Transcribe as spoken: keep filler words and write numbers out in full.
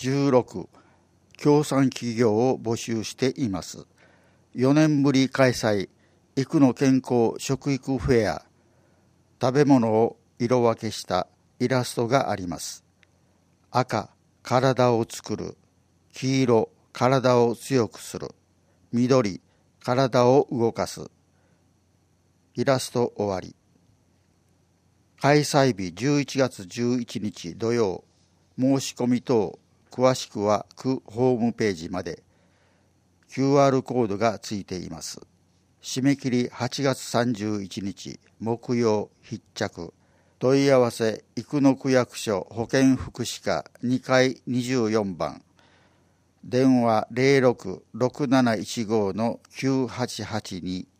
じゅうろく、協賛企業を募集しています。よねんぶり開催、育の健康食育フェア。食べ物を色分けしたイラストがあります。赤、体を作る。黄色、体を強くする。緑、体を動かす。イラスト終わり。開催日じゅういちがつじゅういちにち土曜。申し込み等詳しくは区ホームページまで。キューアール コードがついています。締め切りはちがつさんじゅういちにち木曜必着。問い合わせ生野区役所保健福祉課にかいにじゅうよんばん。電話 ゼロろく ろくなないちご のきゅうはちはちに